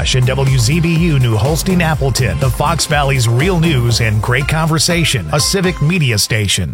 Josh and WZBU New Holstein Appleton, the Fox Valley's real news and great conversation, a civic media station.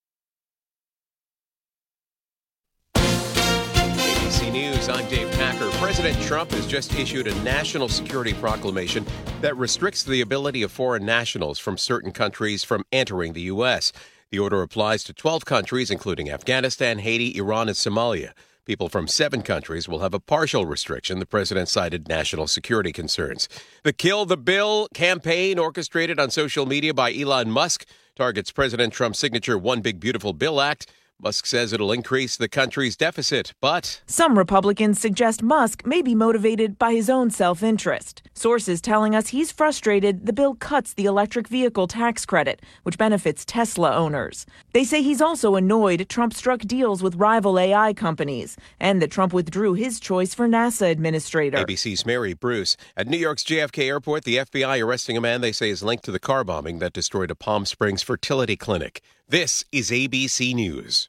ABC News, I'm Dave Packer. President Trump has just issued a national security proclamation that restricts the ability of foreign nationals from certain countries from entering the U.S. The order applies to 12 countries, including Afghanistan, Haiti, Iran, and Somalia. People from 7 countries will have a partial restriction. The president cited national security concerns. The Kill the Bill campaign, orchestrated on social media by Elon Musk, targets President Trump's signature One Big Beautiful Bill Act. Musk says it'll increase the country's deficit, but some Republicans suggest Musk may be motivated by his own self-interest. Sources telling us he's frustrated the bill cuts the electric vehicle tax credit, which benefits Tesla owners. They say he's also annoyed Trump struck deals with rival AI companies and that Trump withdrew his choice for NASA administrator. ABC's Mary Bruce. At New York's JFK Airport, the FBI arresting a man they say is linked to the car bombing that destroyed a Palm Springs fertility clinic. This is ABC News.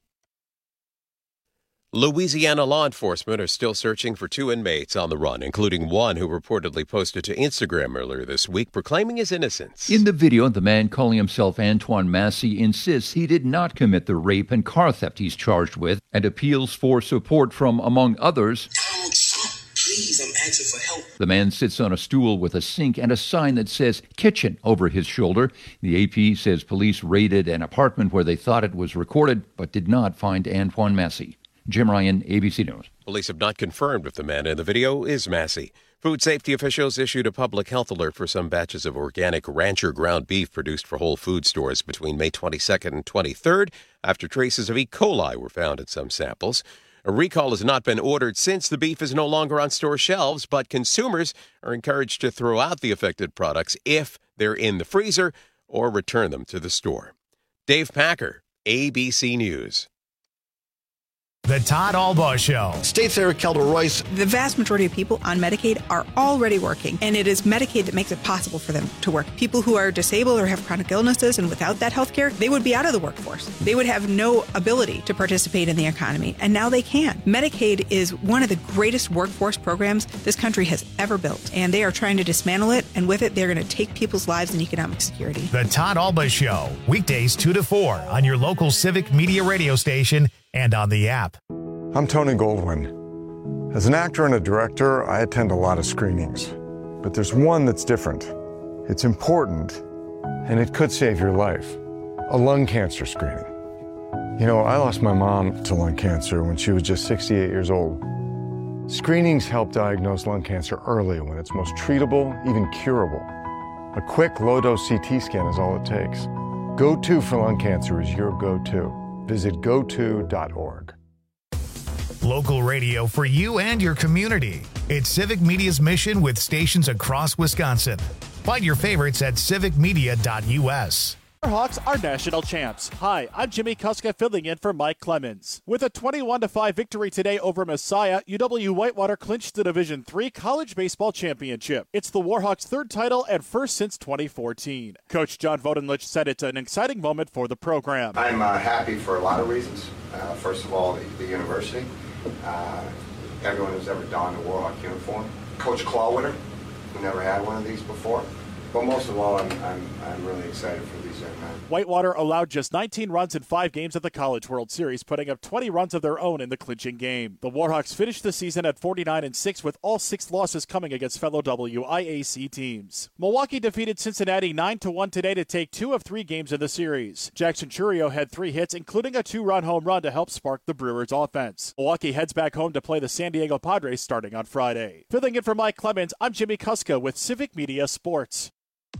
Louisiana law enforcement are still searching for 2 inmates on the run, including one who reportedly posted to Instagram earlier this week proclaiming his innocence. In the video, the man calling himself Antoine Massey insists he did not commit the rape and car theft he's charged with and appeals for support from, among others, Please, I'm asking for help. The man sits on a stool with a sink and a sign that says kitchen over his shoulder. The AP says police raided an apartment where they thought it was recorded, but did not find Antoine Massey. Jim Ryan, ABC News. Police have not confirmed if the man in the video is Massey. Food safety officials issued a public health alert for some batches of organic rancher ground beef produced for Whole Food stores between May 22nd and 23rd, after traces of E. coli were found in some samples. A recall has not been ordered since the beef is no longer on store shelves, but consumers are encouraged to throw out the affected products if they're in the freezer or return them to the store. Dave Packer, ABC News. The Todd Albaugh Show. State Senator Kelda Royce. The vast majority of people on Medicaid are already working, and it is Medicaid that makes it possible for them to work. People who are disabled or have chronic illnesses and without that health care, they would be out of the workforce. They would have no ability to participate in the economy, and now they can. Medicaid is one of the greatest workforce programs this country has ever built, and they are trying to dismantle it, and with it, they're going to take people's lives and economic security. The Todd Albaugh Show, weekdays 2 to 4 on your local civic media radio station and on the app. I'm Tony Goldwyn. As an actor and a director, I attend a lot of screenings. But there's one that's different. It's important, and it could save your life. A lung cancer screening. You know, I lost my mom to lung cancer when she was just 68 years old. Screenings help diagnose lung cancer early when it's most treatable, even curable. A quick, low-dose CT scan is all it takes. Go-To for lung cancer is your go-to. Visit goto.org. Local radio for you and your community. It's Civic Media's mission with stations across Wisconsin. Find your favorites at civicmedia.us. Hawks are national champs. Hi, I'm Jimmy Kuska filling in for Mike Clemens. With a 21-5 victory today over Messiah, UW-Whitewater clinched the Division III College Baseball Championship. It's the Warhawks' third title and first since 2014. Coach John Vodenlich said it's an exciting moment for the program. I'm happy for a lot of reasons. First of all, the university. Everyone who's ever donned a Warhawk uniform. Coach Clawwitter, who never had one of these before. But most of all, I'm really excited for these young men. Whitewater allowed just 19 runs in 5 games at the College World Series, putting up 20 runs of their own in the clinching game. The Warhawks finished the season at 49-6, with all 6 losses coming against fellow WIAC teams. Milwaukee defeated Cincinnati 9-1 today to take 2 of 3 games in the series. Jackson Churio had 3 hits, including a 2-run home run to help spark the Brewers' offense. Milwaukee heads back home to play the San Diego Padres starting on Friday. Filling in for Mike Clemens, I'm Jimmy Kuska with Civic Media Sports.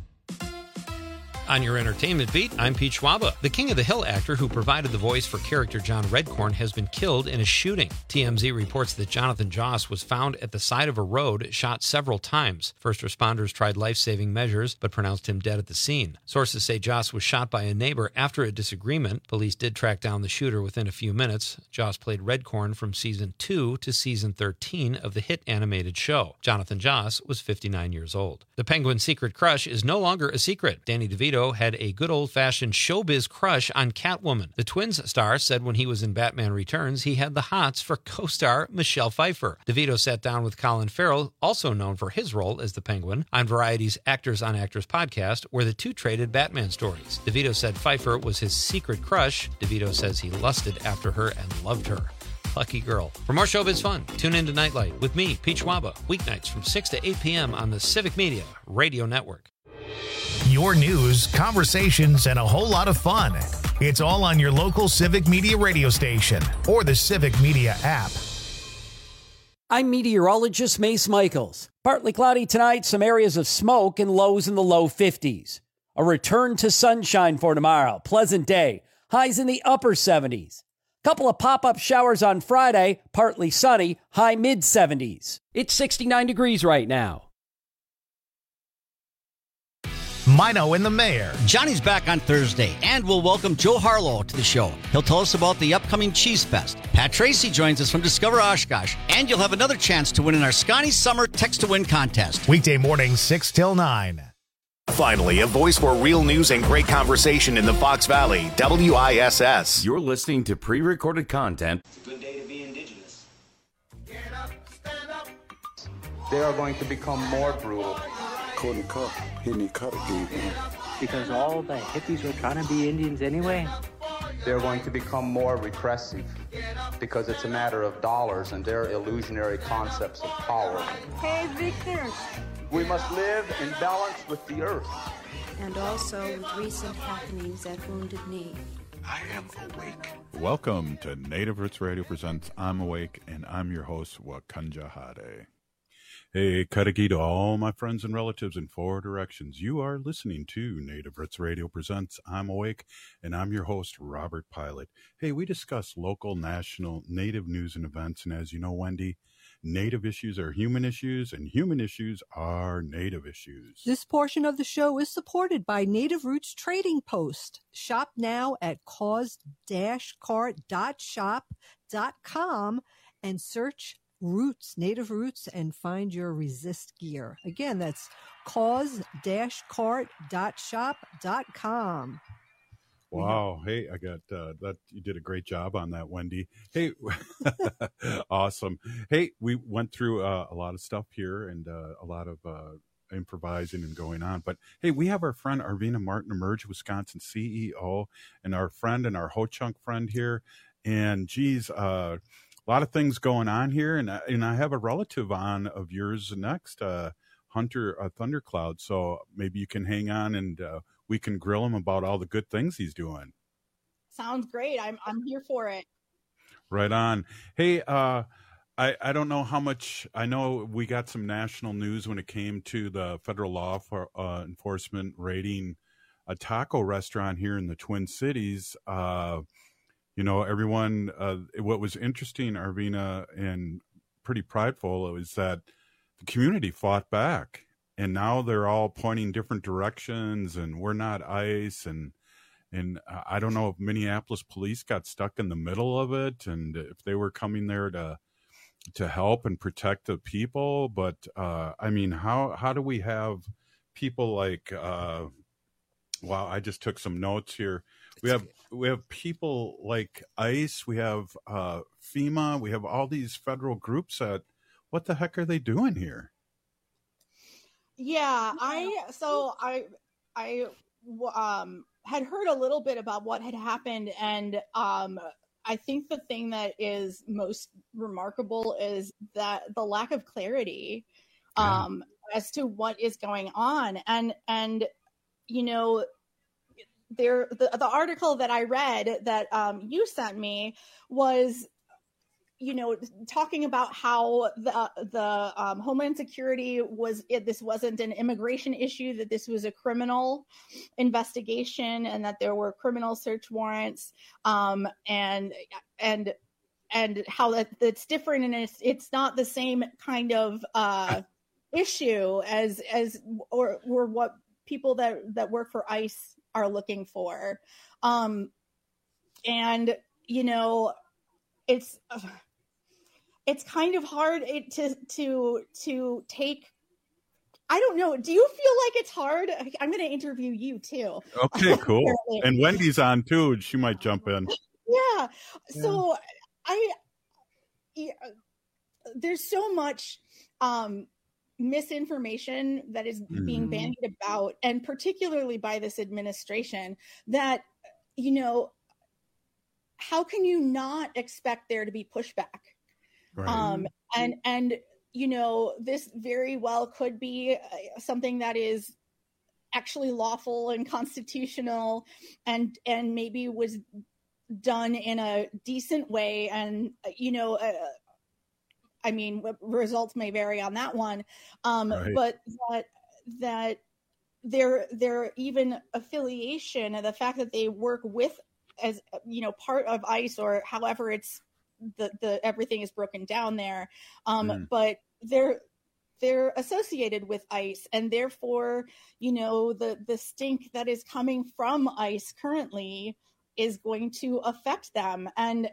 On your entertainment beat, I'm Pete Schwaba. The King of the Hill actor who provided the voice for character John Redcorn has been killed in a shooting. TMZ reports that Jonathan Joss was found at the side of a road, shot several times. First responders tried life-saving measures, but pronounced him dead at the scene. Sources say Joss was shot by a neighbor after a disagreement. Police did track down the shooter within a few minutes. Joss played Redcorn from Season 2 to Season 13 of the hit animated show. Jonathan Joss was 59 years old. The Penguin's secret crush is no longer a secret. Danny DeVito DeVito had a good old-fashioned showbiz crush on Catwoman. The Twins star said when he was in Batman Returns, he had the hots for co-star Michelle Pfeiffer. DeVito sat down with Colin Farrell, also known for his role as the Penguin, on Variety's Actors on Actors podcast, where the two traded Batman stories. DeVito said Pfeiffer was his secret crush. DeVito says he lusted after her and loved her. Lucky girl. For more showbiz fun, tune in to Nightlight with me, Pete Schwaba, weeknights from 6 to 8 p.m. on the Civic Media Radio Network. Your news, conversations, and a whole lot of fun. It's all on your local Civic Media radio station or the Civic Media app. I'm meteorologist Mace Michaels. Partly cloudy tonight, some areas of smoke and lows in the low 50s. A return to sunshine for tomorrow. Pleasant day. Highs in the upper 70s. Couple of pop-up showers on Friday, partly sunny, high mid-70s. It's 69 degrees right now. Mino and the Mayor. Johnny's back on Thursday, and we'll welcome Joe Harlow to the show. He'll tell us about the upcoming Cheese Fest. Pat Tracy joins us from Discover Oshkosh, and you'll have another chance to win in our Scotty Summer Text to Win contest. Weekday mornings, 6 till 9. Finally, a voice for real news and great conversation in the Fox Valley, WISS. You're listening to pre-recorded content. It's a good day to be indigenous. Get up, stand up. They are going to become more brutal. Couldn't cut. He didn't cut it, because all the hippies were trying to be Indians anyway. They're going to become more repressive because it's a matter of dollars and their illusionary concepts of power. Hey, Victor. We must live in balance with the earth. And also with recent happenings at Wounded Knee. I am awake. Welcome to Native Roots Radio Presents I'm Awake, and I'm your host, Wakanja Hade. Hey, Karagi to all my friends and relatives in 4 directions. You are listening to Native Roots Radio Presents I'm Awake, and I'm your host, Robert Pilot. Hey, we discuss local, national, Native news and events, and as you know, Wendy, Native issues are human issues, and human issues are Native issues. This portion of the show is supported by Native Roots Trading Post. Shop now at cause-cart.shop.com and search Roots, Native Roots, and find your resist gear. Again, that's cause-cart.shop.com. Wow. Hey, I got that. You did a great job on that, Wendy. Hey, awesome. Hey, we went through a lot of stuff here and a lot of improvising and going on. But hey, we have our friend Arvina Martin, Emerge Wisconsin CEO, and our friend and our Ho-Chunk friend here. And geez, a lot of things going on here. And I have a relative on of yours next, Hunter Thundercloud. So maybe you can hang on and we can grill him about all the good things he's doing. Sounds great. I'm here for it. Right on. Hey, I don't know how much, I know we got some national news when it came to the federal law for enforcement raiding a taco restaurant here in the Twin Cities. You know, everyone, what was interesting, Arvina, and pretty prideful, is that the community fought back. And now they're all pointing different directions, and we're not ICE. And I don't know if Minneapolis police got stuck in the middle of it, and if they were coming there to help and protect the people. But I mean, how do we have people like? Wow, I just took some notes here. We have people like ICE. We have FEMA. We have all these federal groups that. What the heck are they doing here? Yeah, I had heard a little bit about what had happened, and I think the thing that is most remarkable is that the lack of clarity as to what is going on, and you know, the article that I read that you sent me was, you know, talking about how the Homeland Security this wasn't an immigration issue, that this was a criminal investigation, and that there were criminal search warrants, and how that's different, and it's not the same kind of issue as or what people that work for ICE are looking for, and you know, it's kind of hard to take I don't know. Do you feel like it's hard? I'm going to interview you too. Okay, cool. And Wendy's on too. She might jump in. Yeah. So there's so much misinformation that is being bandied about, and particularly by this administration, that, you know, how can you not expect there to be pushback? Right. And you know, this very well could be something that is actually lawful and constitutional, and maybe was done in a decent way. And, you know, I mean, results may vary on that one. Right. But that their even affiliation, and the fact that they work with, as, you know, part of ICE, or however it's the everything is broken down there. But they're associated with ICE, and therefore, you know, the stink that is coming from ICE currently is going to affect them. And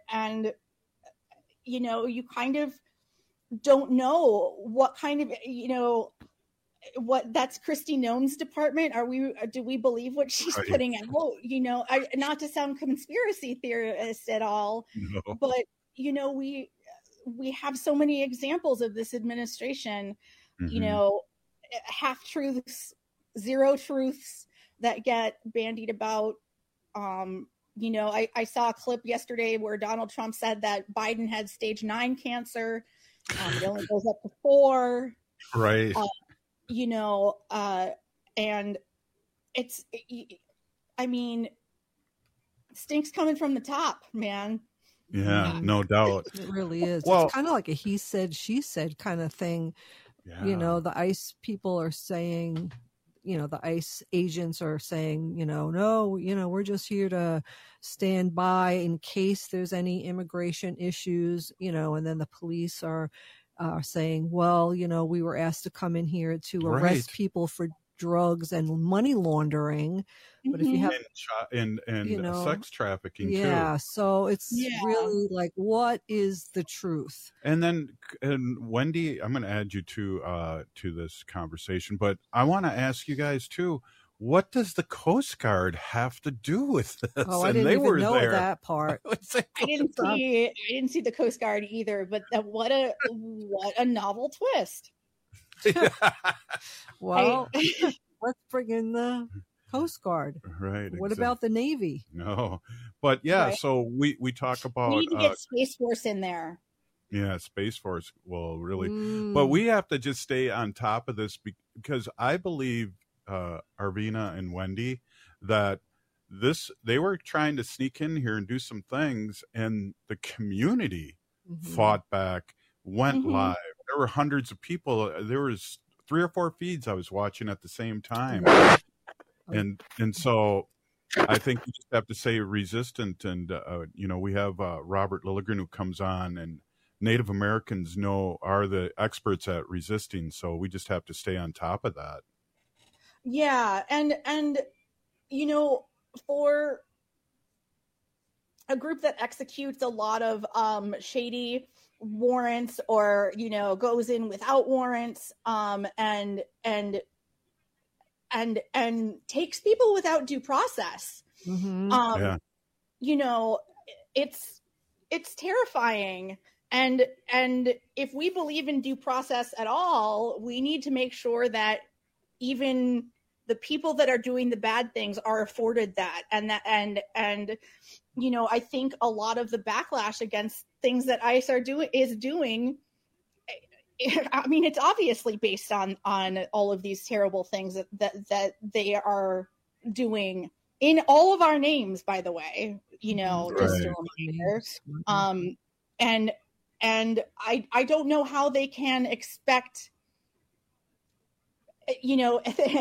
you know, you kind of don't know what kind of, you know, what that's Kristi Noem's department. Do we believe what she's putting out? You know, not to sound conspiracy theorist at all, but, you know, we have so many examples of this administration, you know, half truths, zero truths that get bandied about. You know, I saw a clip yesterday where Donald Trump said that Biden had stage 9 cancer. It only goes up to 4. Right. You know, and it's, I mean, stink's coming from the top, man. Yeah, no doubt. It really is. Well, it's kind of like a he said, she said kind of thing. Yeah. You know, the ICE people are saying, you know, the ICE agents are saying, you know, no, you know, we're just here to stand by in case there's any immigration issues, you know, and then the police are saying, well, you know, we were asked to come in here to arrest people for drugs and money laundering. But if you have and you know, sex trafficking too. So it's really like, what is the truth? And then, Wendy, I'm going to add you to this conversation, but I want to ask you guys too, what does the Coast Guard have to do with this? Oh, I didn't even know that part. I didn't see the Coast Guard either, but what a novel twist. Well, let's bring in the Coast Guard. Right. What about the Navy? No, but yeah. Right. So we talk about. We need to get Space Force in there. Yeah, Space Force. Well, really, but we have to just stay on top of this because I believe, Arvina and Wendy, that they were trying to sneak in here and do some things, and the community fought back, went live. There were hundreds of people. There was 3 or 4 feeds I was watching at the same time. And so I think you just have to say resistant. And, you know, we have Robert Lilligren who comes on, and Native Americans are the experts at resisting. So we just have to stay on top of that. Yeah. And you know, for a group that executes a lot of shady warrants, or, you know, goes in without warrants, and takes people without due process. You know, it's terrifying. And if we believe in due process at all, we need to make sure that even the people that are doing the bad things are afforded that. And you know, I think a lot of the backlash against things that ICE is doing, I mean, it's obviously based on all of these terrible things that they are doing in all of our names, by the way, you know, just a reminder. And I don't know how they can expect, you know,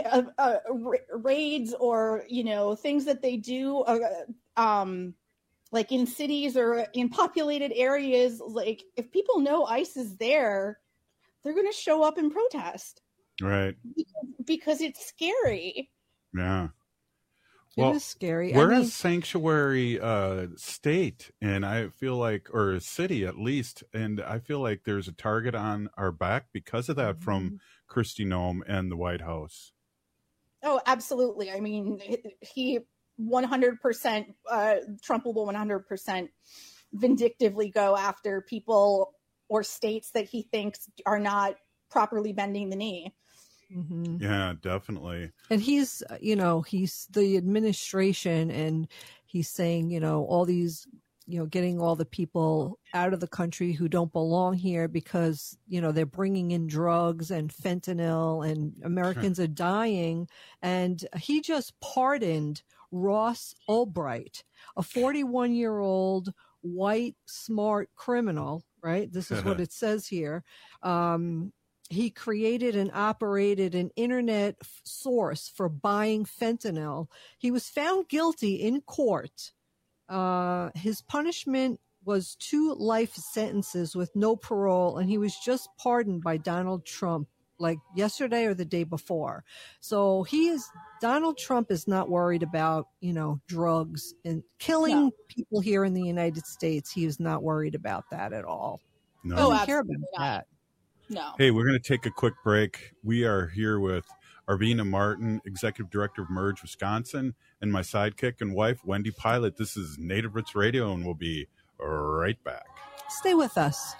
raids or, you know, things that they do, like in cities or in populated areas. Like, if people know ICE is there, they're going to show up and protest. Right. Because it's scary. Yeah. It is scary. We're a sanctuary state, and I feel like, or a city at least, and I feel like there's a target on our back because of that from Kristi Noem and the White House. Oh, absolutely. I mean, he 100%, Trump will 100% vindictively go after people or states that he thinks are not properly bending the knee. Mm-hmm. Yeah, definitely. And he's the administration, and he's saying, all these, getting all the people out of the country who don't belong here because, they're bringing in drugs and fentanyl and Americans are dying. And he just pardoned Ross Ulbright, a 41-year-old white, smart criminal, right? This is what it says here. He created and operated an internet source for buying fentanyl. He was found guilty in court. His punishment was 2 life sentences with no parole, and he was just pardoned by Donald Trump, like yesterday or the day before. So Donald Trump is not worried about, drugs and killing people here in the United States. He is not worried about that at all. No. He doesn't care about that. No. Hey, we're going to take a quick break. We are here with Arvina Martin, Executive Director of Merge Wisconsin, and my sidekick and wife, Wendy Pilot. This is Native Roots Radio, and we'll be right back. Stay with us.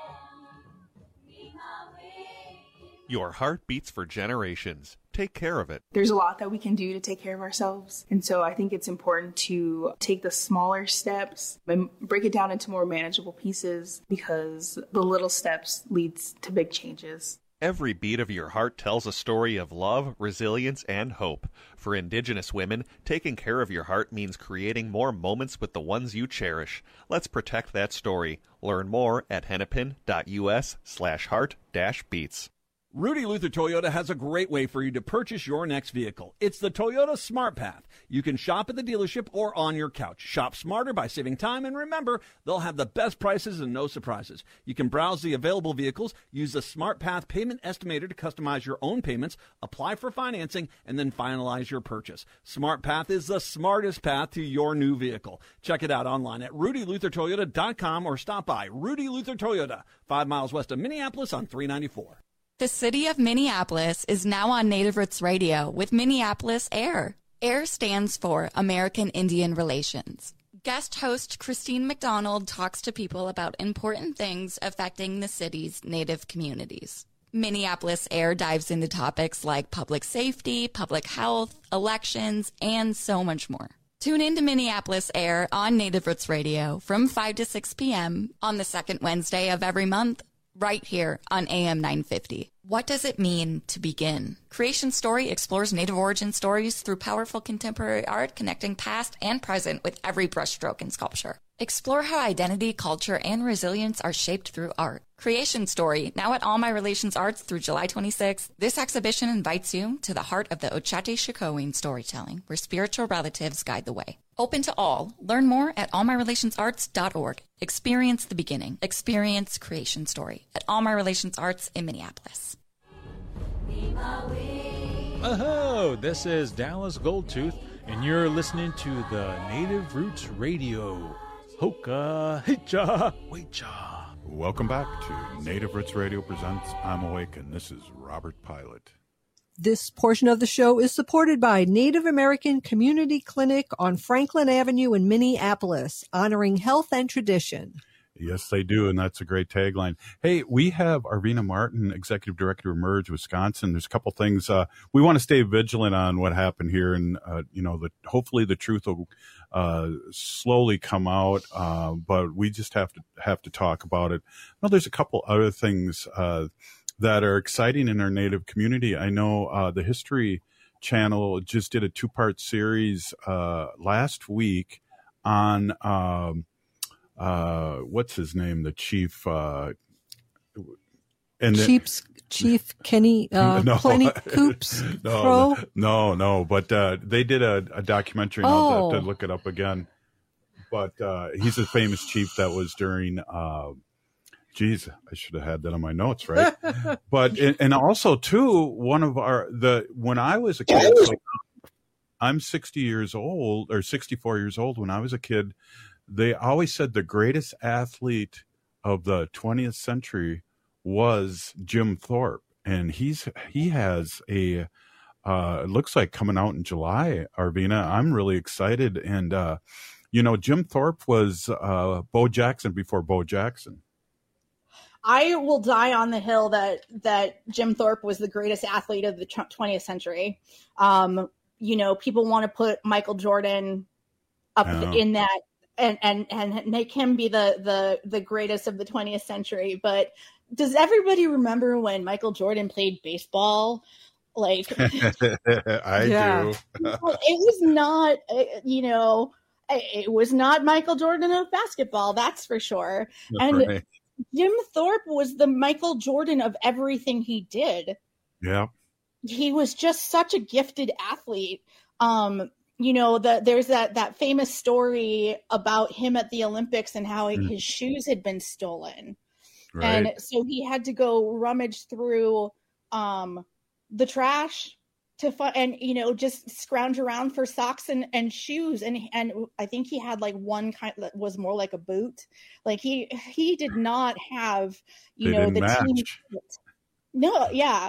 Your heart beats for generations. Take care of it. There's a lot that we can do to take care of ourselves. And so I think it's important to take the smaller steps and break it down into more manageable pieces, because the little steps leads to big changes. Every beat of your heart tells a story of love, resilience, and hope. For Indigenous women, taking care of your heart means creating more moments with the ones you cherish. Let's protect that story. Learn more at hennepin.us/heart-beats. Rudy Luther Toyota has a great way for you to purchase your next vehicle. It's the Toyota Smart Path. You can shop at the dealership or on your couch. Shop smarter by saving time, and remember, they'll have the best prices and no surprises. You can browse the available vehicles, use the Smart Path payment estimator to customize your own payments, apply for financing, and then finalize your purchase. Smart Path is the smartest path to your new vehicle. Check it out online at rudyluthertoyota.com or stop by Rudy Luther Toyota, 5 miles west of Minneapolis on 394. The city of Minneapolis is now on Native Roots Radio with Minneapolis AIR. AIR stands for American Indian Relations. Guest host Christine McDonald talks to people about important things affecting the city's Native communities. Minneapolis AIR dives into topics like public safety, public health, elections, and so much more. Tune in to Minneapolis AIR on Native Roots Radio from 5 to 6 p.m. on the second Wednesday of every month, right here on AM 950. What does it mean to begin? Creation Story explores Native origin stories through powerful contemporary art, connecting past and present with every brushstroke in sculpture. Explore how identity, culture, and resilience are shaped through art. Creation Story, now at All My Relations Arts through July 26th. This exhibition invites you to the heart of the Ochate-Shikowin storytelling, where spiritual relatives guide the way. Open to all. Learn more at allmyrelationsarts.org. Experience the beginning. Experience Creation Story at All My Relations Arts in Minneapolis. Oh, this is Dallas Goldtooth, and you're listening to the Native Roots Radio. Hoka Hicha Wecha. Welcome back to Native Roots Radio presents I'm Awake, and this is Robert Pilot. This portion of the show is supported by Native American Community Clinic on Franklin Avenue in Minneapolis, honoring health and tradition. Yes, they do, and that's a great tagline. Hey, we have Arvina Martin, Executive Director of Merge Wisconsin. There's a couple things we want to stay vigilant on what happened here, and hopefully the truth will slowly come out, but we just have to talk about it. Well, there's a couple other things that are exciting in our Native community. I know the History Channel just did a 2-part series last week on what's his name, the chief, Chief Kenny Plenty Coops Crow. No, but they did a documentary, and I'll have to look it up again. But he's a famous chief that was during. Geez, I should have had that on my notes, right? But and also too, one of when I was a kid, I'm 60 years old or 64 years old. When I was a kid, they always said the greatest athlete of the 20th century was Jim Thorpe. And he has a, it looks like coming out in July, Arvina. I'm really excited. And, Jim Thorpe was Bo Jackson before Bo Jackson. I will die on the hill that Jim Thorpe was the greatest athlete of the 20th century. People want to put Michael Jordan up in that and make him be the greatest of the 20th century. But does everybody remember when Michael Jordan played baseball? Like, I do. It was not, it was not Michael Jordan of basketball, that's for sure. And right. Jim Thorpe was the Michael Jordan of everything he did. Yeah. He was just such a gifted athlete. There's that famous story about him at the Olympics and how his shoes had been stolen. Right. And so he had to go rummage through the trash to find, just scrounge around for socks and shoes. And I think he had like one kind that was more like a boot. Like he did not have, the match. Team. No. Yeah.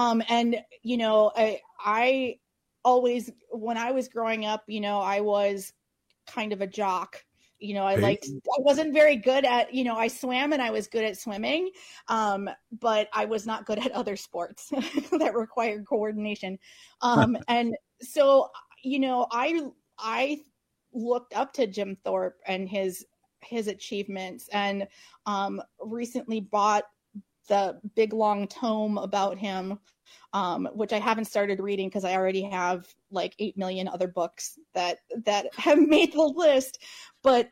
I always, when I was growing up, I was kind of a jock. I wasn't very good at, I swam and I was good at swimming, but I was not good at other sports that required coordination. And so, I looked up to Jim Thorpe and his achievements, and recently bought the big long tome about him, which I haven't started reading because I already have like 8 million other books that have made the list. But,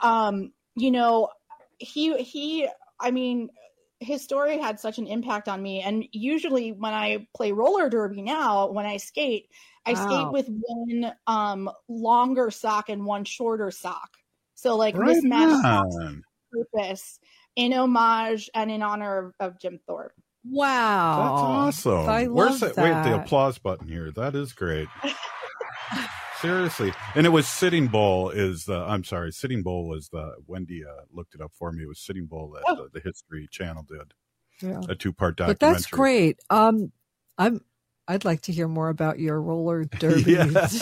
his story had such an impact on me. And usually when I play roller derby now, when I skate, I skate with one longer sock and one shorter sock. So like mismatched socks on purpose in homage and in honor of Jim Thorpe. Wow. That's awesome. I love that. Wait, the applause button here. That is great. Seriously. And it was Sitting Bull Sitting Bull was Wendy looked it up for me. It was Sitting Bull that the History Channel did. Yeah. A 2-part documentary. But that's great. I'd like to hear more about your roller derby. Yes.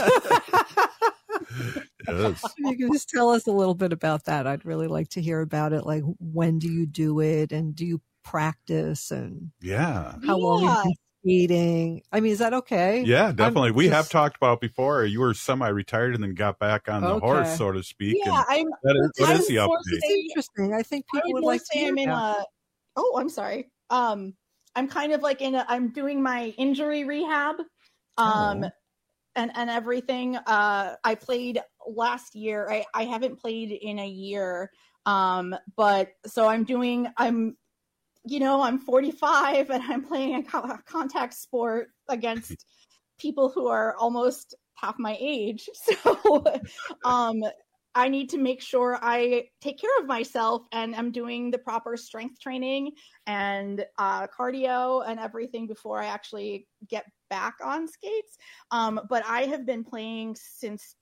You can just tell us a little bit about that. I'd really like to hear about it. Like, when do you do it, and do you practice, and how long you've been skating? I mean, is that okay? Yeah, definitely. We have talked about before. You were semi-retired and then got back on the horse, so to speak. Yeah, what is the update? It's interesting. I think people would like to hear about. I'm sorry. I'm kind of like I'm doing my injury rehab. And everything. I played last year. I haven't played in a year. But so I'm 45 and I'm playing a contact sport against people who are almost half my age. So, I need to make sure I take care of myself, and I'm doing the proper strength training and cardio and everything before I actually get back on skates. But I have been playing since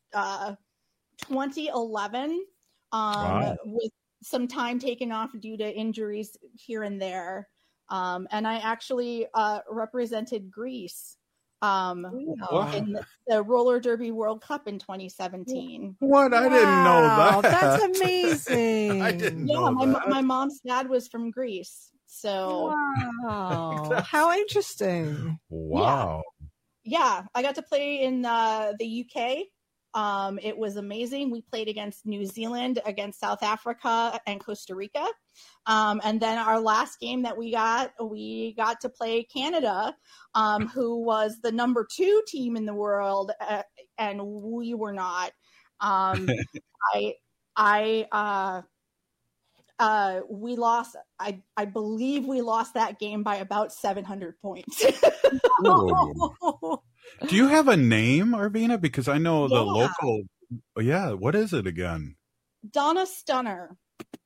2011 with some time taken off due to injuries here and there. And I actually represented Greece in the roller derby World Cup in 2017. What? I didn't know that. That's amazing. I didn't know that. My mom's dad was from Greece. So wow. How interesting. Wow. Yeah, I got to play in the UK. It was amazing. We played against New Zealand, against South Africa, and Costa Rica. And then our last game that we got to play Canada, who was the number 2 team in the world, and we were not. We lost. I believe we lost that game by about 700 points. Do you have a name, Arvina? Because I know the local. Yeah, what is it again? Donna Stunner.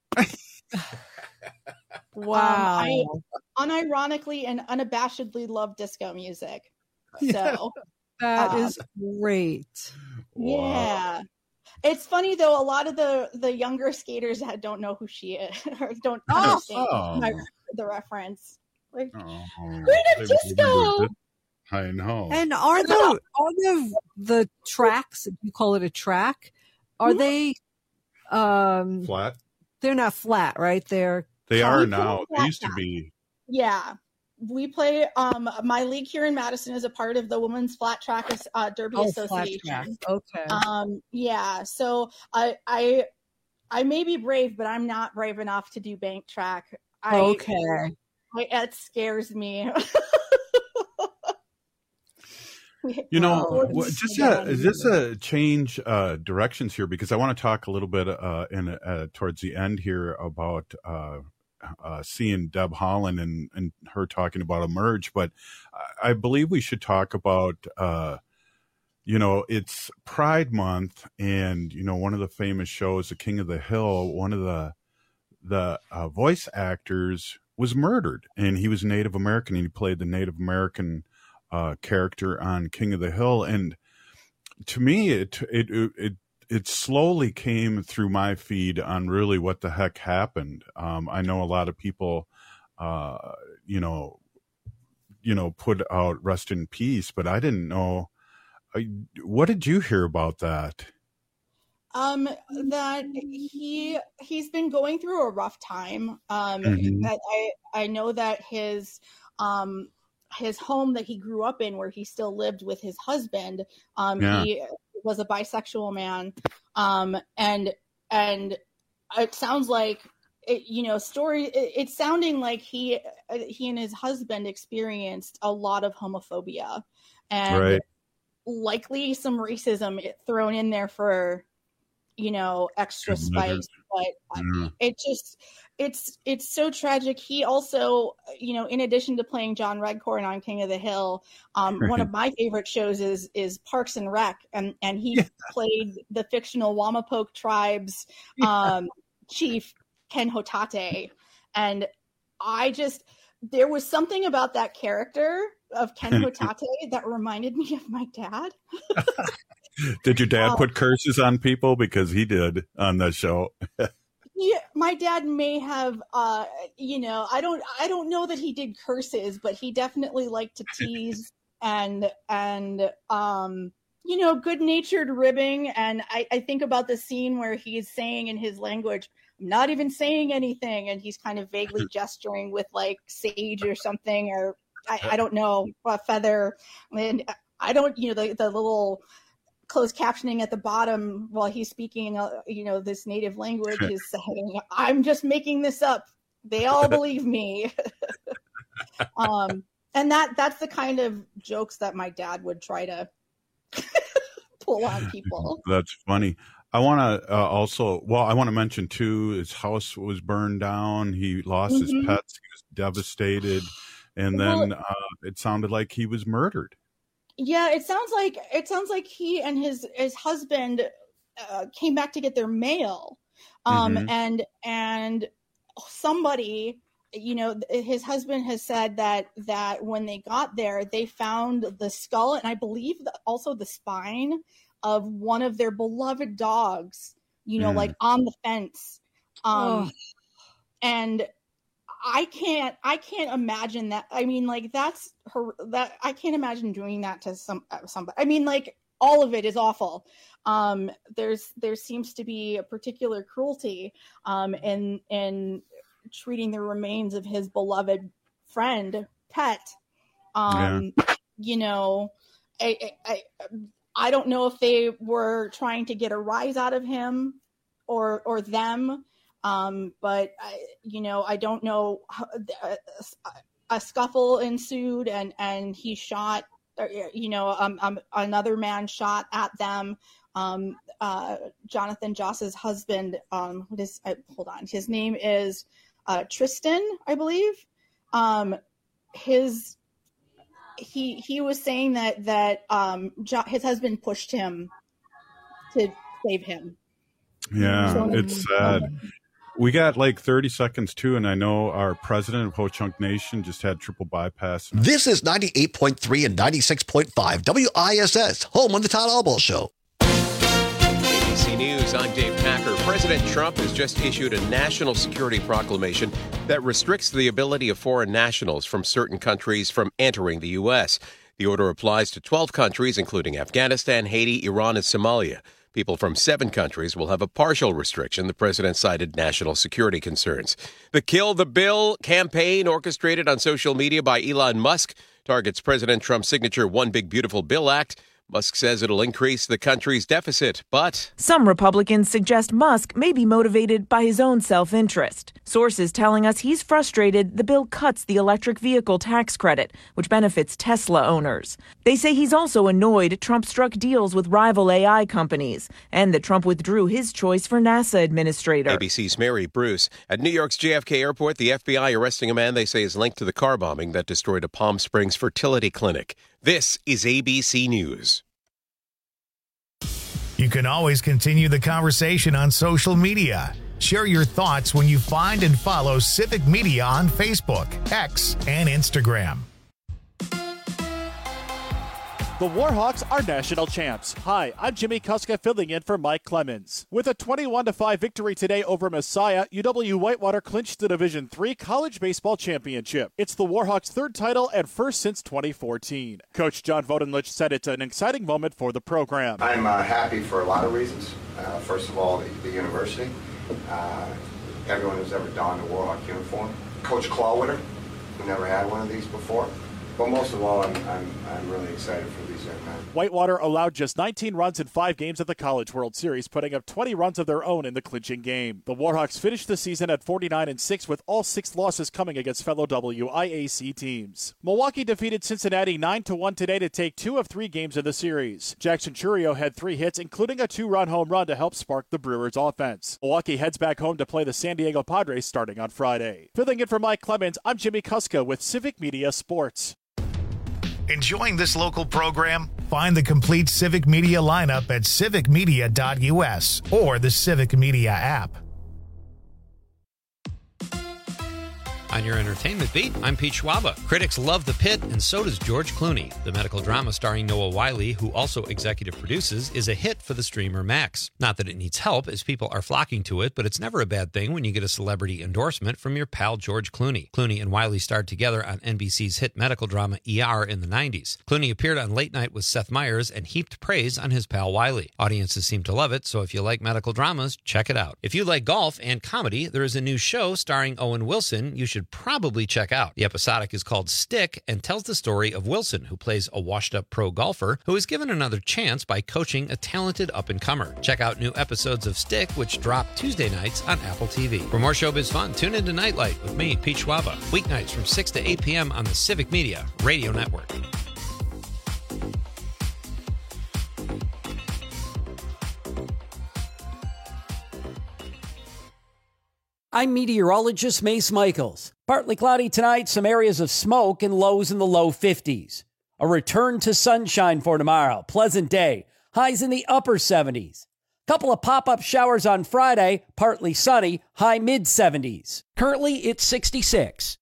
Wow. I unironically and unabashedly love disco music. So That is great. Yeah. It's funny though, a lot of the younger skaters that don't know who she is or don't understand the reference. Like, we're in a disco. I know. And are the tracks, if you call it a track, are they flat? They're not flat, right? They are now. They used to be. Yeah. We play my league here in Madison is a part of the Women's Flat Track Derby Association. Okay. Yeah. So I may be brave, but I'm not brave enough to do bank track. It scares me. You know, just a change directions here, because I want to talk a little bit towards the end here about seeing Deb Holland and her talking about Emerge, but I believe we should talk about it's Pride Month, and one of the famous shows, The King of the Hill, one of the voice actors was murdered, and he was Native American, and he played the Native American character on King of the Hill. And to me, it slowly came through my feed on really what the heck happened. I know a lot of people, put out rest in peace, but I didn't know. What did you hear about that? That he's been going through a rough time. I know that his home that he grew up in, where he still lived with his husband, he was a bisexual man, and it sounds like it's sounding like he and his husband experienced a lot of homophobia and likely some racism thrown in there for extra spice, but it's so tragic. He also, in addition to playing John Redcorn on King of the Hill, one of my favorite shows is Parks and Rec, and he played the fictional Wamapoke tribe's chief Ken Hotate, and there was something about that character of Ken Hotate that reminded me of my dad. Did your dad put curses on people? Because he did on that show. Yeah, my dad may have, I don't know that he did curses, but he definitely liked to tease and good-natured ribbing. And I think about the scene where he's saying in his language, I'm not even saying anything. And he's kind of vaguely gesturing with like sage or something, or I don't know, a feather. And I don't, the little closed captioning at the bottom while he's speaking, this native language is saying, I'm just making this up. They all believe me. And that's the kind of jokes that my dad would try to pull on people. That's funny. I want to I want to mention too, his house was burned down. He lost his pets. He was devastated. And then it sounded like he was murdered. Yeah, it sounds like he and his husband came back to get their mail, and somebody, his husband has said that when they got there, they found the skull and I believe also the spine of one of their beloved dogs, like on the fence, and I can't imagine that. I mean, like that's her. That I can't imagine doing that to somebody. I mean, like all of it is awful. There seems to be a particular cruelty, in treating the remains of his beloved friend, pet. I don't know if they were trying to get a rise out of him or them. But I don't know. A scuffle ensued, and he shot. Another man shot at them. Jonathan Joss's husband. Hold on. His name is Tristan, I believe. He was saying that his husband pushed him to save him. Yeah, it's sad. We got like 30 seconds too, and I know our president of Ho Chunk Nation just had triple bypass. This is 98.3 and 96.5 WISS, home of the Todd Albaugh Show. ABC News, I'm Dave Packer. President Trump has just issued a national security proclamation that restricts the ability of foreign nationals from certain countries from entering the U.S. The order applies to 12 countries, including Afghanistan, Haiti, Iran, and Somalia. People from 7 countries will have a partial restriction. The president cited national security concerns. The Kill the Bill campaign, orchestrated on social media by Elon Musk, targets President Trump's signature One Big Beautiful Bill Act. Musk says it'll increase the country's deficit, but some Republicans suggest Musk may be motivated by his own self-interest. Sources telling us he's frustrated the bill cuts the electric vehicle tax credit, which benefits Tesla owners. They say he's also annoyed Trump struck deals with rival AI companies and that Trump withdrew his choice for NASA administrator. ABC's Mary Bruce. At New York's JFK Airport, the FBI arresting a man they say is linked to the car bombing that destroyed a Palm Springs fertility clinic. This is ABC News. You can always continue the conversation on social media. Share your thoughts when you find and follow Civic Media on Facebook, X, and Instagram. The Warhawks are national champs. Hi, I'm Jimmy Kuska filling in for Mike Clemens. With a 21-5 victory today over Messiah, UW-Whitewater clinched the Division III College Baseball Championship. It's the Warhawks' 3rd title and first since 2014. Coach John Vodenlich said it's an exciting moment for the program. I'm happy for a lot of reasons. First of all, the university. Everyone who's ever donned a Warhawk uniform. Coach Clawwitter, who never had one of these before. But most of all, I'm really excited for these young men. Whitewater allowed just 19 runs in 5 games at the College World Series, putting up 20 runs of their own in the clinching game. The Warhawks finished the season at 49-6, with all 6 losses coming against fellow WIAC teams. Milwaukee defeated Cincinnati 9-1 today to take 2 of 3 games in the series. Jackson Churio had 3 hits, including a 2-run home run to help spark the Brewers' offense. Milwaukee heads back home to play the San Diego Padres starting on Friday. Filling in for Mike Clemens, I'm Jimmy Kuska with Civic Media Sports. Enjoying this local program? Find the complete Civic Media lineup at civicmedia.us or the Civic Media app. On your entertainment beat, I'm Pete Schwaba. Critics love The Pit, and so does George Clooney. The medical drama starring Noah Wyle, who also executive produces, is a hit for the streamer Max. Not that it needs help, as people are flocking to it, but it's never a bad thing when you get a celebrity endorsement from your pal George Clooney. Clooney and Wyle starred together on NBC's hit medical drama ER in the 90s. Clooney appeared on Late Night with Seth Meyers and heaped praise on his pal Wyle. Audiences seem to love it, so if you like medical dramas, check it out. If you like golf and comedy, there is a new show starring Owen Wilson you should probably check out. The episodic is called Stick and tells the story of Wilson, who plays a washed-up pro golfer who is given another chance by coaching a talented up-and-comer. Check out new episodes of Stick, which drop Tuesday nights on Apple TV. For more showbiz fun, tune into Nightlight with me, Pete Schwaba, weeknights from 6 to 8 p.m. on the Civic Media Radio Network. I'm meteorologist Mace Michaels. Partly cloudy tonight, some areas of smoke and lows in the low 50s. A return to sunshine for tomorrow. Pleasant day. Highs in the upper 70s. Couple of pop-up showers on Friday. Partly sunny. High mid-70s. Currently, it's 66.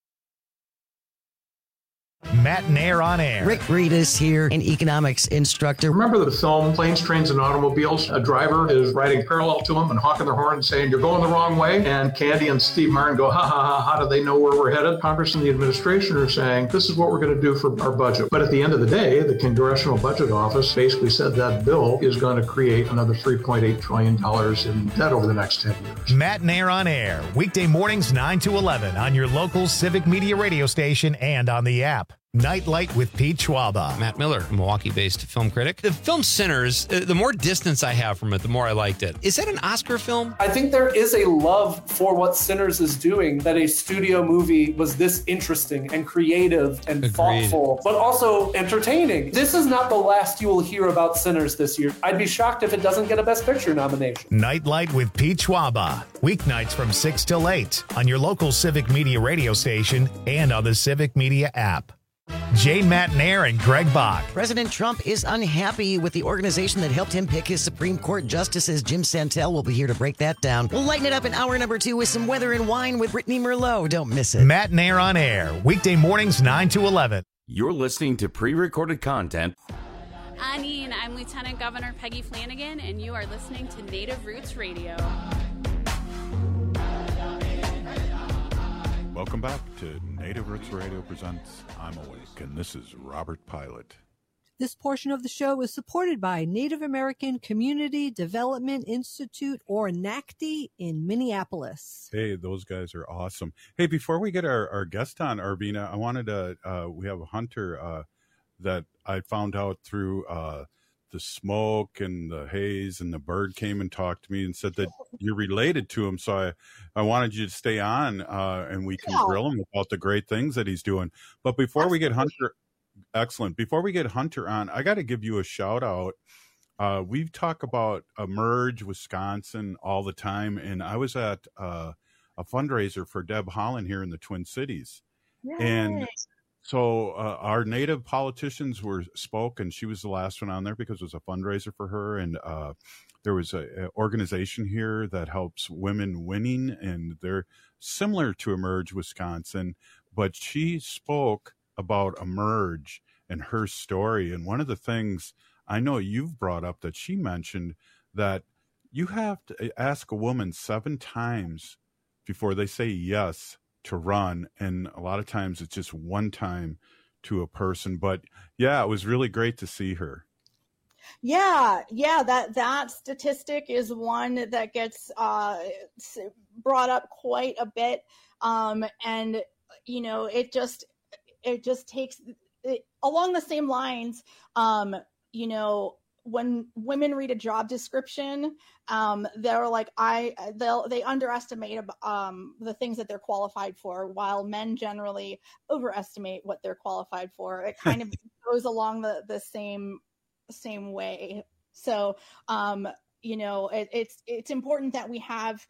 Matt Nair on Air. Rick Reedus here, an economics instructor. Remember the film Planes, Trains, and Automobiles? A driver is riding parallel to him and honking their horn and saying, "You're going the wrong way." And Candy and Steve Martin go, "Ha ha ha, how do they know where we're headed?" Congress and the administration are saying, "This is what we're going to do for our budget." But at the end of the day, the Congressional Budget Office basically said that bill is going to create another $3.8 trillion in debt over the next 10 years. Matt Nair on Air. Weekday mornings 9 to 11 on your local Civic Media radio station and on the app. Nightlight with Pete Schwaba. Matt Miller, Milwaukee-based film critic. The film Sinners, the more distance I have from it, the more I liked it. Is that an Oscar film? I think there is a love for what Sinners is doing, that a studio movie was this interesting and creative and thoughtful, but also entertaining. This is not the last you will hear about Sinners this year. I'd be shocked if it doesn't get a Best Picture nomination. Nightlight with Pete Schwaba. Weeknights from 6 till 8 on your local Civic Media radio station and on the Civic Media app. Jane Matnair and Greg Bach. President Trump is unhappy with the organization that helped him pick his Supreme Court justices. Jim Santel will be here to break that down. We'll lighten it up in hour number 2 with some weather and wine with Brittany Merlot. Don't miss it. Matnair on air, weekday mornings 9 to 11. You're listening to pre-recorded content. Anine, I'm Lieutenant Governor Peggy Flanagan, and you are listening to Native Roots Radio. Welcome back to Native Roots Radio presents I'm Awake, and this is Robert Pilot. This portion of the show is supported by Native American Community Development Institute, or NACD, in Minneapolis. Hey, those guys are awesome. Hey, before we get our guest on, Arvina, I wanted to, we have a hunter that I found out through the smoke and the haze, and the bird came and talked to me and said that you're related to him. So I wanted you to stay on and we can grill him about the great things that he's doing. But before we get Hunter, before we get Hunter on, I got to give you a shout out. We talk about Emerge Wisconsin all the time. And I was at a fundraiser for Deb Haaland here in the Twin Cities. Yay. And so our Native politicians spoke, and she was the last one on there because it was a fundraiser for her. And there was an organization here that helps women winning, and they're similar to Emerge Wisconsin. But she spoke about Emerge and her story. And one of the things I know you've brought up that she mentioned, that you have to ask a woman 7 times before they say yes to run, and a lot of times it's just one time to a person. But yeah, it was really great to see her. Yeah, that statistic is one that gets brought up quite a bit, and you know, it just takes it, along the same lines. You know, when women read a job description, they're like, they underestimate the things that they're qualified for, while men generally overestimate what they're qualified for. It kind of goes along the same way. So, you know, it's important that we have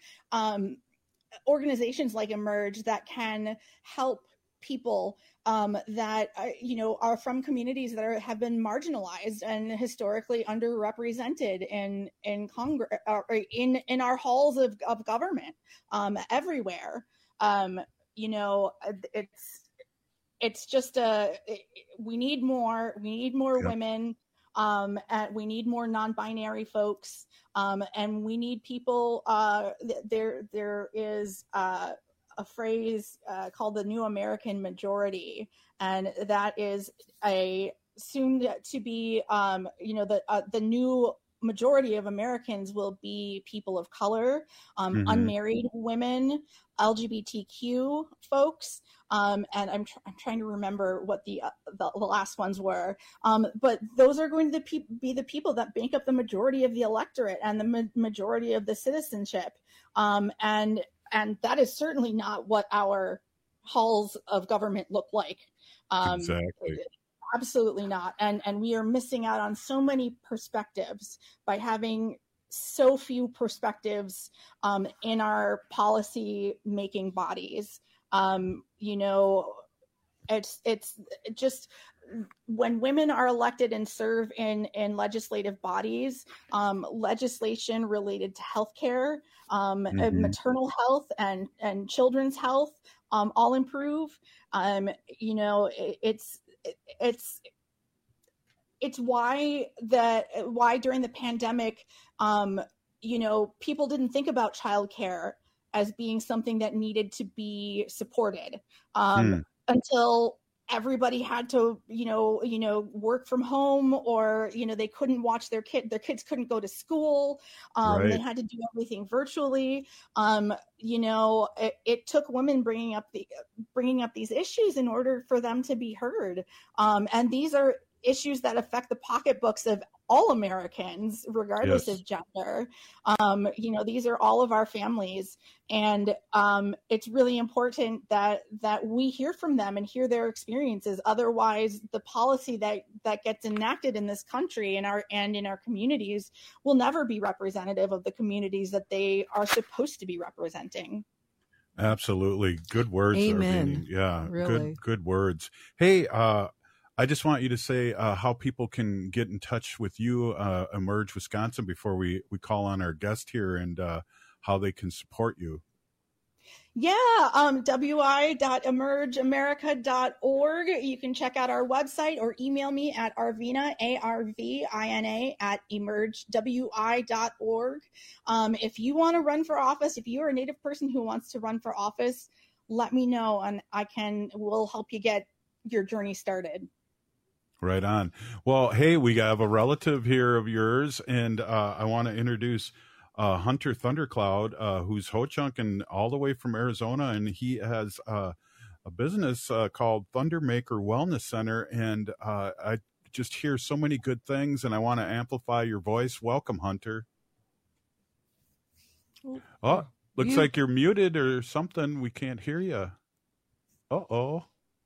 organizations like Emerge that can help people that you know, are from communities that have been marginalized and historically underrepresented in Congress, or in our halls of government, everywhere. You know, it's just we need more women, and we need more non-binary folks, and we need people. There is a phrase called the New American Majority, and that is a soon to be, you know, the new majority of Americans will be people of color, unmarried women, LGBTQ folks, and I'm trying to remember what the last ones were, but those are going to be the people that make up the majority of the electorate and the majority of the citizenship, and that is certainly not what our halls of government look like. Exactly. Absolutely not. And we are missing out on so many perspectives by having so few perspectives in our policy making bodies. You know, it's just, when women are elected and serve in legislative bodies, legislation related to healthcare, maternal health and children's health, all improve. You know, it's why during the pandemic, you know, people didn't think about childcare as being something that needed to be supported until everybody had to, you know, work from home, or, you know, they couldn't watch their kids couldn't go to school. Right. They had to do everything virtually. You know, it took women bringing up these issues in order for them to be heard. And these are issues that affect the pocketbooks of all Americans, regardless of gender. You know, these are all of our families, and it's really important that we hear from them and hear their experiences. Otherwise, the policy that gets enacted in this country and in our communities will never be representative of the communities that they are supposed to be representing. Absolutely. Good words. Amen. Arvine. Yeah. Really. Good words. Hey, I just want you to say how people can get in touch with you, Emerge Wisconsin, before we call on our guest here, and how they can support you. Yeah, wi.emergeamerica.org. You can check out our website or email me at Arvina, ARVINA, at emergewi.org. If you want to run for office, if you're a Native person who wants to run for office, let me know, and we'll help you get your journey started. Right on. Well, hey, we have a relative here of yours, and I want to introduce Hunter Thundercloud, who's Ho-Chunk all the way from Arizona, and he has a business called Thundermaker Wellness Center, and I just hear so many good things, and I want to amplify your voice. Welcome, Hunter. Oh, looks like you're muted or something. We can't hear you. Uh-oh.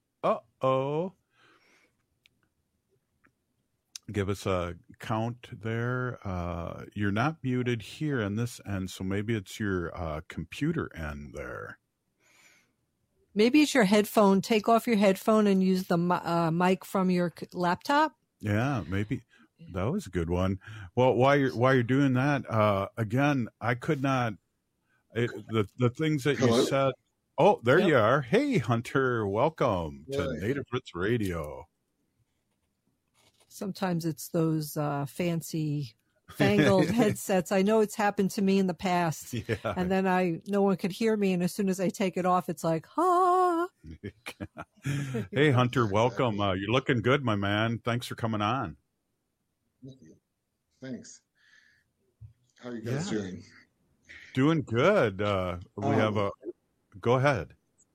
Give us a count there. You're not muted here on this end, so maybe it's your computer end there. Maybe it's your headphone. Take off your headphone and use the mic from your laptop. Yeah, maybe that was a good one. Well, while you're doing that, again, I could not. The things that you said. Oh, there you are. Hey, Hunter, welcome to Native Roots Radio. Sometimes it's those fancy fangled headsets. I know it's happened to me in the past. Yeah. And then no one could hear me. And as soon as I take it off, it's like, ha. Hey, Hunter, welcome. You're looking good, my man. Thanks for coming on. Thanks. How are you guys doing? Doing good. We have go ahead.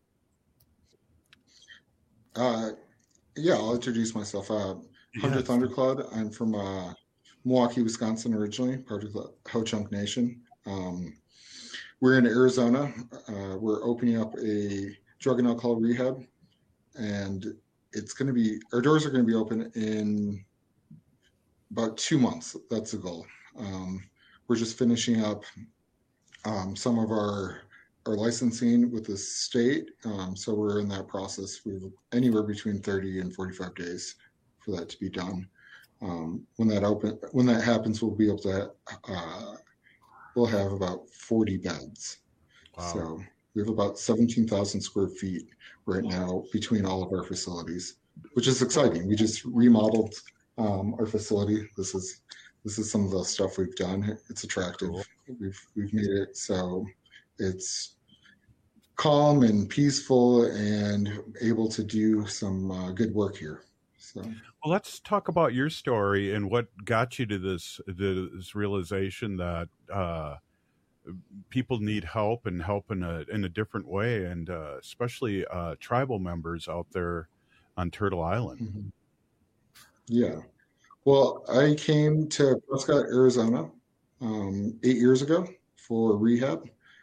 I'll introduce myself. Hunter Thundercloud. I'm from Milwaukee, Wisconsin originally, part of the Ho-Chunk Nation. We're in Arizona. We're opening up a drug and alcohol rehab, and our doors are going to be open in about 2 months. That's the goal. We're just finishing up some of our licensing with the state, so we're in that process. We have anywhere between 30 and 45 days for that to be done. When that happens, we'll be able to we'll have about 40 beds. Wow. So we have about 17,000 square feet right now between all of our facilities, which is exciting. We just remodeled our facility. This is some of the stuff we've done. It's attractive. Cool. We've made it so it's calm and peaceful and able to do some good work here. So, well, let's talk about your story and what got you to this realization that people need help and help in a different way, and especially tribal members out there on Turtle Island. Mm-hmm. Yeah. Well, I came to Prescott, Arizona 8 years ago for rehab.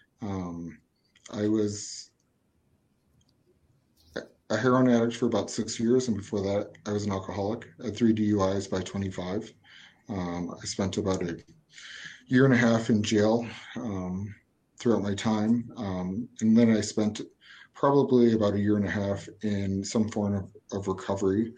I was a heroin addict for about 6 years, and before that, I was an alcoholic. I had 3 DUIs by 25. I spent about a year and a half in jail throughout my time, and then I spent probably about a year and a half in some form of recovery.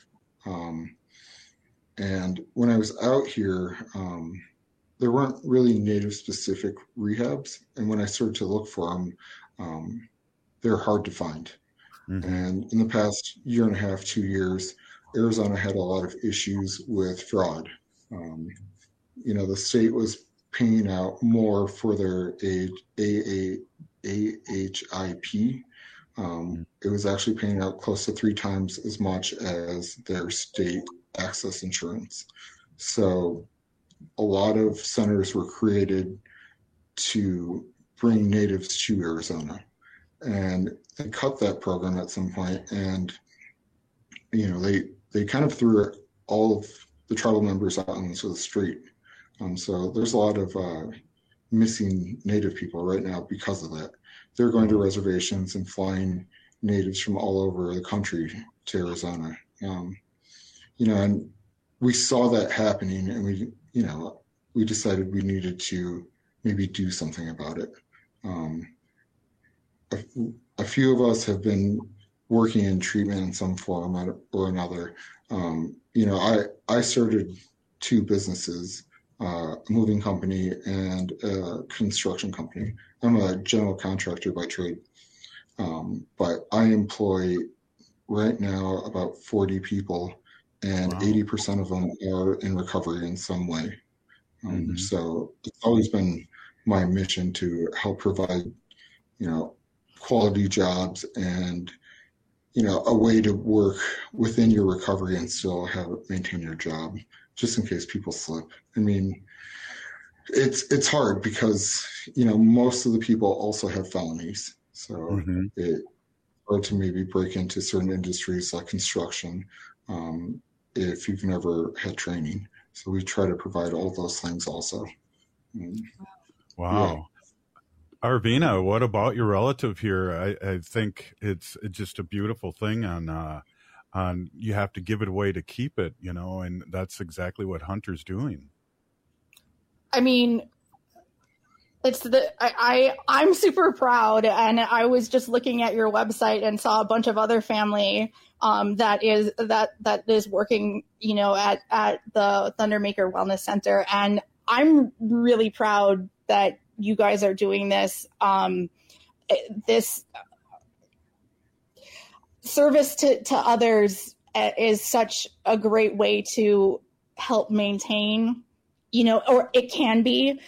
And when I was out here, there weren't really Native-specific rehabs, and when I started to look for them, they're hard to find. Mm-hmm. And in the past year and a half, 2 years, Arizona had a lot of issues with fraud. The state was paying out more for their AHIP. It was actually paying out close to 3 times as much as their state access insurance. So a lot of centers were created to bring Natives to Arizona. And they cut that program at some point, and they kind of threw all of the tribal members out into the street. So there's a lot of missing Native people right now because of that. They're going to reservations and flying Natives from all over the country to Arizona. And we saw that happening, and we decided we needed to maybe do something about it. a few of us have been working in treatment in some form or another. I started 2 businesses, a moving company and a construction company. I'm a general contractor by trade, but I employ right now about 40 people, and 80% of them are in recovery in some way. So it's always been my mission to help provide, quality jobs and, a way to work within your recovery and still maintain your job, just in case people slip. I mean, it's hard because, most of the people also have felonies. So it's hard to maybe break into certain industries like construction if you've never had training. So we try to provide all those things also. Wow. Yeah. Arvina, what about your relative here? I think it's just a beautiful thing on you have to give it away to keep it, and that's exactly what Hunter's doing. I mean, I'm super proud, and I was just looking at your website and saw a bunch of other family that is working, at the Thundermaker Wellness Center, and I'm really proud that you guys are doing this. This service to others is such a great way to help maintain, or it can be.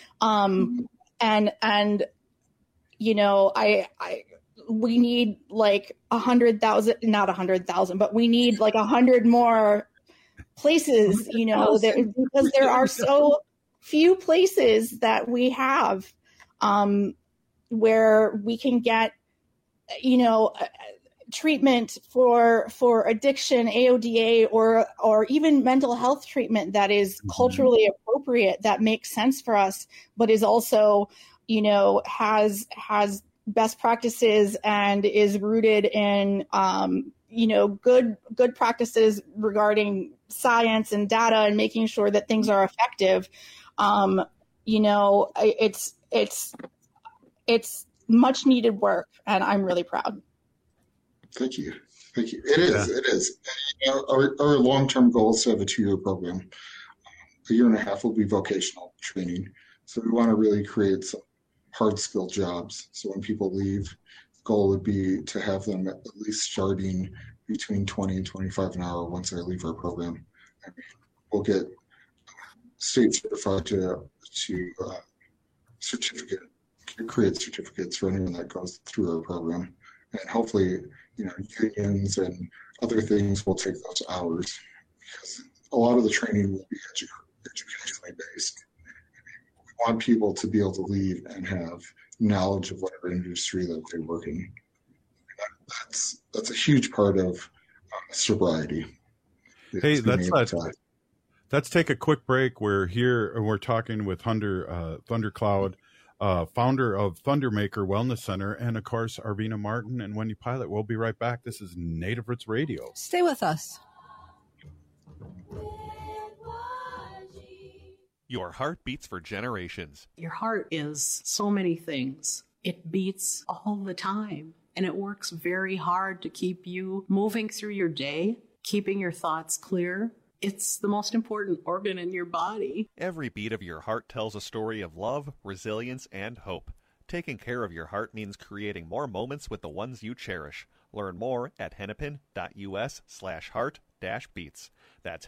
We need like 100,000, not 100,000, but we need like 100 more places, because there are so few places that we have where we can get, treatment for addiction, AODA, or even mental health treatment that is culturally appropriate, that makes sense for us, but is also, has best practices and is rooted in, good practices regarding science and data and making sure that things are effective. It's much needed work, and I'm really proud. Thank you. It is. Our long-term goal is to have a 2-year program. A year and a half will be vocational training. So we want to really create some hard skill jobs. So when people leave, the goal would be to have them at least starting between 20 and 25 an hour once they leave our program. I mean, we'll get state certified to create certificates for anyone that goes through our program. And hopefully, unions and other things will take those hours, because a lot of the training will be educationally based. We want people to be able to leave and have knowledge of whatever industry that they work in. That's a huge part of sobriety. Hey, let's take a quick break. We're here and we're talking with Thundercloud, founder of Thundermaker Wellness Center, and of course Arvina Martin and Wendy Pilot. We'll be right back. This is Native Roots Radio. Stay with us. Your heart beats for generations. Your heart is so many things. It beats all the time, and it works very hard to keep you moving through your day, keeping your thoughts clear. It's the most important organ in your body. Every beat of your heart tells a story of love, resilience, and hope. Taking care of your heart means creating more moments with the ones you cherish. Learn more at hennepin.us/heart-beats. That's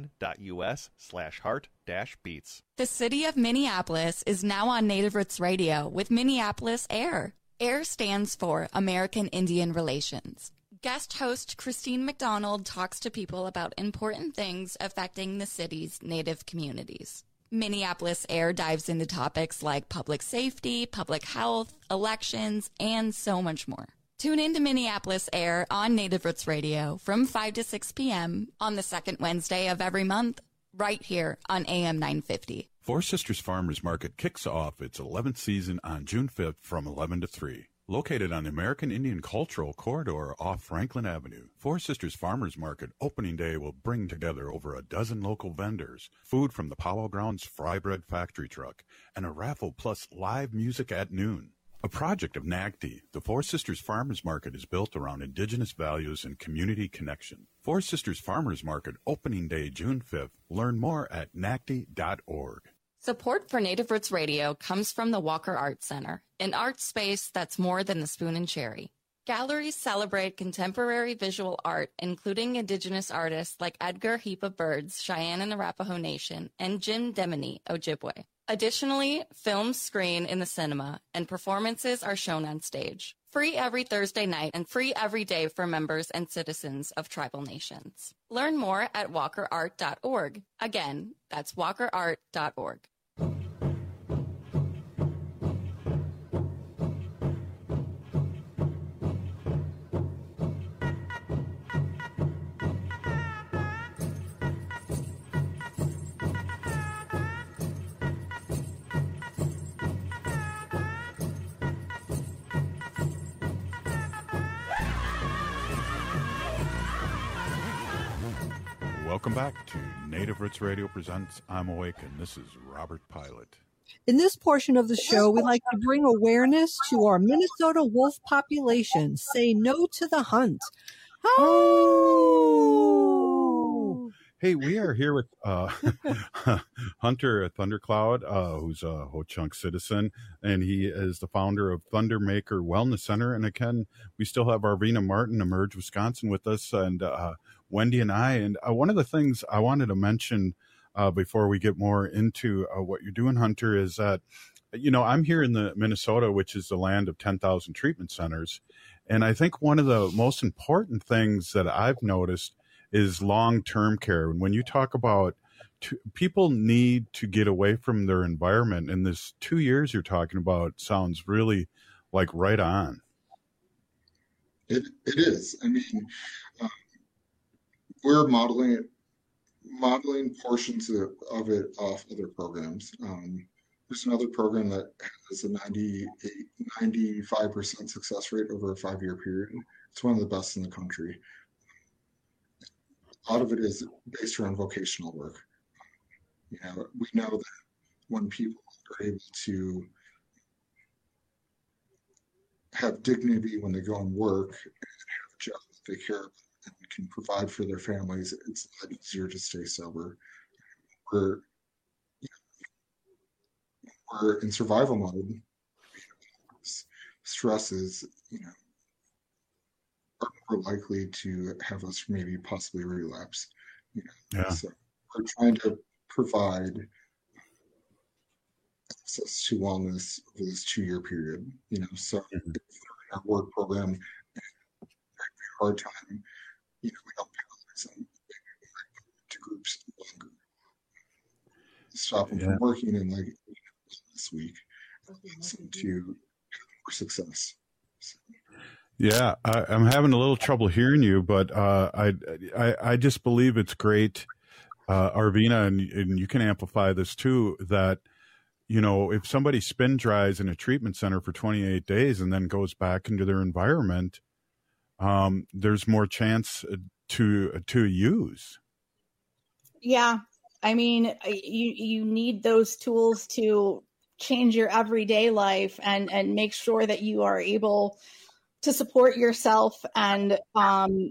hennepin.us/heart-beats. The city of Minneapolis is now on Native Roots Radio with Minneapolis AIR. AIR stands for American Indian Relations. Guest host Christine McDonald talks to people about important things affecting the city's Native communities. Minneapolis AIR dives into topics like public safety, public health, elections, and so much more. Tune in to Minneapolis AIR on Native Roots Radio from 5 to 6 p.m. on the second Wednesday of every month, right here on AM 950. Four Sisters Farmers Market kicks off its 11th season on June 5th from 11 to 3. Located on the American Indian Cultural Corridor off Franklin Avenue, Four Sisters Farmers Market opening day will bring together over a dozen local vendors, food from the Powwow Grounds Fry Bread Factory Truck, and a raffle plus live music at noon. A project of NACD, the Four Sisters Farmers Market is built around Indigenous values and community connection. Four Sisters Farmers Market, opening day, June 5th. Learn more at NACD.org. Support for Native Roots Radio comes from the Walker Art Center, an art space that's more than the spoon and cherry. Galleries celebrate contemporary visual art, including Indigenous artists like Edgar Heap of Birds, Cheyenne and Arapaho Nation, and Jim Demini, Ojibwe. Additionally, films screen in the cinema, and performances are shown on stage. Free every Thursday night and free every day for members and citizens of tribal nations. Learn more at walkerart.org. Again, that's walkerart.org. Welcome back to Native Roots Radio presents I'm Awake, and this is Robert Pilot. In this portion of the show, we like to bring awareness to our Minnesota wolf population. Say no to the hunt. Oh! Hey, we are here with Hunter Thundercloud, who's a Ho-Chunk citizen, and he is the founder of Thundermaker Wellness Center. And again, we still have Arvina Martin, Emerge Wisconsin, with us, and Wendy and I. And one of the things I wanted to mention before we get more into what you're doing, Hunter, is that, you know, I'm here in the Minnesota, which is the land of 10,000 treatment centers. And I think one of the most important things that I've noticed is long-term care. And when you talk about people need to get away from their environment, and this 2 years you're talking about sounds really like right on. It is. I mean, we're modeling portions of it off other programs. There's another program that has a 95% success rate over a 5-year period. It's one of the best in the country. A lot of it is based around vocational work. You know, we know that when people are able to have dignity when they go and work and have a job that they care about and can provide for their families, it's a lot easier to stay sober. We're in survival mode. Stress is, are more likely to have us maybe possibly relapse. Yeah. So we're trying to provide access to wellness over this 2-year period. So if our work program have a hard time, we don't penalize them to groups longer. Stop them from working in this week to have more success. So. Yeah, I'm having a little trouble hearing you, but I just believe it's great, Arvina, and you can amplify this too, that, if somebody spin dries in a treatment center for 28 days and then goes back into their environment, there's more chance to use. Yeah. I mean, you need those tools to change your everyday life and make sure that you are able to support yourself and, find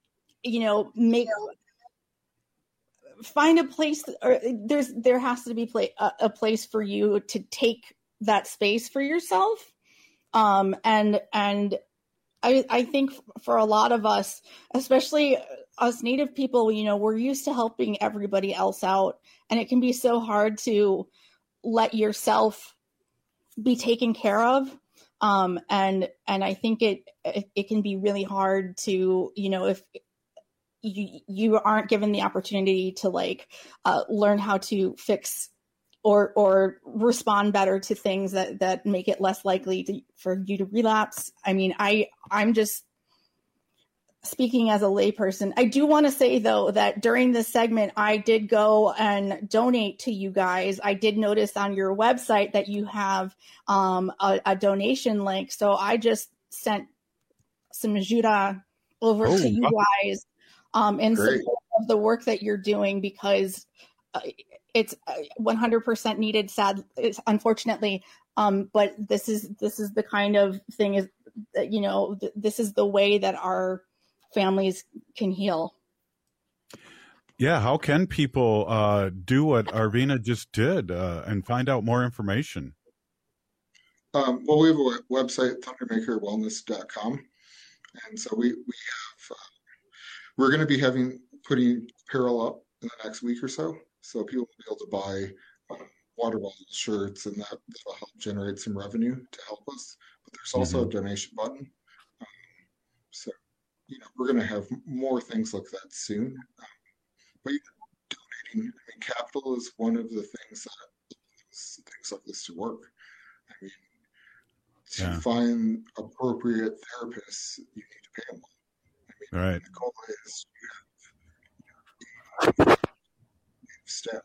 a place, or there has to be a place for you to take that space for yourself. And I think for a lot of us, especially us Native people, we're used to helping everybody else out, and it can be so hard to let yourself be taken care of. And I think it can be really hard to, if you aren't given the opportunity to learn how to fix or respond better to things that make it less likely for you to relapse. I mean, I'm just speaking as a layperson. I do want to say, though, that during this segment, I did go and donate to you guys. I did notice on your website that you have a donation link. So I just sent some ajuda over to you guys in support of the work that you're doing, because it's 100% needed, unfortunately. But this is the kind of thing is that, you know, this is the way that our families can heal. Yeah. How can people do what Arvina just did and find out more information? Well, we have a website, thundermakerwellness.com. And so we have, we're going to be putting apparel up in the next week or so. So people will be able to buy water bottle shirts, and that'll help generate some revenue to help us. But there's also a donation button. So, you know, we're going to have more things like that soon. But donating, I mean, capital is one of the things that allows things like this to work. I mean, to find appropriate therapists, you need to pay them. I mean, the goal is you have staff.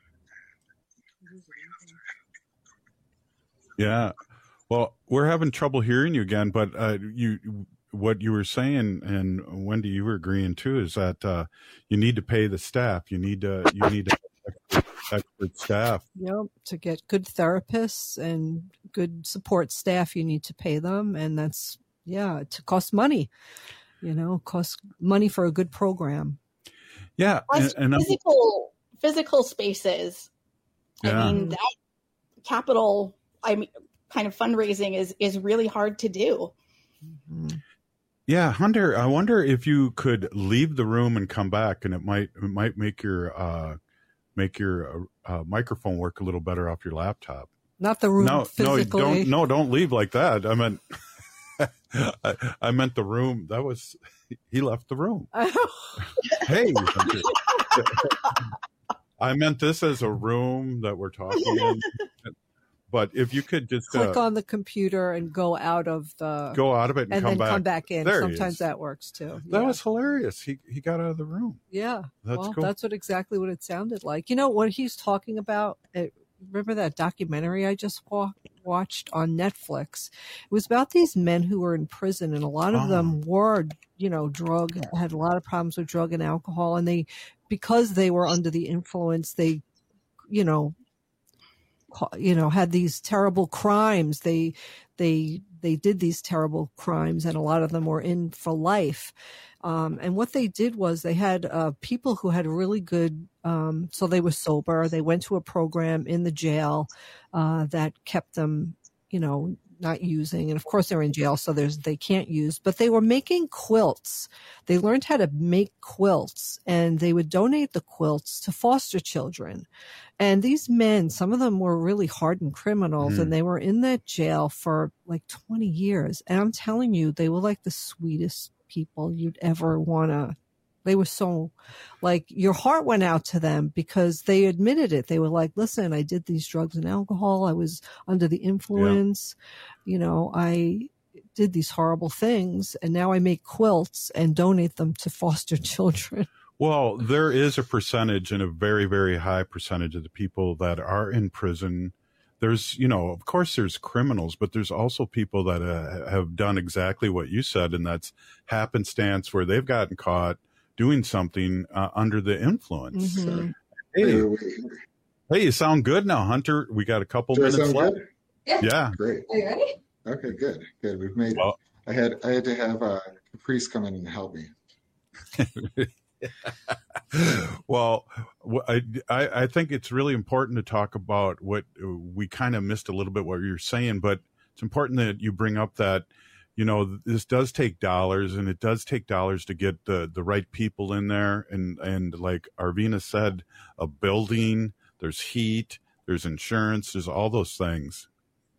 Yeah. Well, we're having trouble hearing you again, but what you were saying, and Wendy, you were agreeing too, is that you need to pay the staff. You need to expert staff. Yep. To get good therapists and good support staff, you need to pay them, and that's it costs money. You know, costs money for a good program. Yeah, and physical spaces. Yeah. I mean, that capital, kind of fundraising is really hard to do. Yeah, Hunter, I wonder if you could leave the room and come back, and it might make your microphone work a little better off your laptop. Not the room physically. Don't leave like that. I meant I meant the room. That was he left the room. Hey, Hunter. I meant this as a room that we're talking in. But if you could just click on the computer and go out of it and come back in. Sometimes that works too. That was hilarious. He got out of the room. Yeah. That's cool. That's exactly what it sounded like. You know what he's talking about? Remember that documentary I just watched on Netflix? It was about these men who were in prison, and a lot of them were, you know, had a lot of problems with drug and alcohol, and because they were under the influence, they, had these terrible crimes. They did these terrible crimes, and a lot of them were in for life. And what they did was they had people who had really good, so they were sober. They went to a program in the jail that kept them, not using. And of course they're in jail, so they can't use, but they were making quilts. They learned how to make quilts, and they would donate the quilts to foster children. And these men, some of them were really hardened criminals, and they were in that jail for like 20 years. And I'm telling you, they were like the sweetest people you'd ever want to. They were so, like, your heart went out to them because they admitted it. They were like, listen, I did these drugs and alcohol. I was under the influence. Yeah. I did these horrible things, and now I make quilts and donate them to foster children. Well, there is a percentage, and a very, very high percentage of the people that are in prison. There's, of course there's criminals, but there's also people that have done exactly what you said, and that's happenstance, where they've gotten caught doing something under the influence. Mm-hmm. Hey, you sound good now, Hunter. We got a couple minutes left. Yeah. Great. Are you ready? Okay, good. We've made it. I had to have Caprice come in and help me. Well, I think it's really important to talk about what we kind of missed a little bit what you're saying, but it's important that you bring up that, this does take dollars, and it does take dollars to get the right people in there. And like Arvina said, a building, there's heat, there's insurance, there's all those things.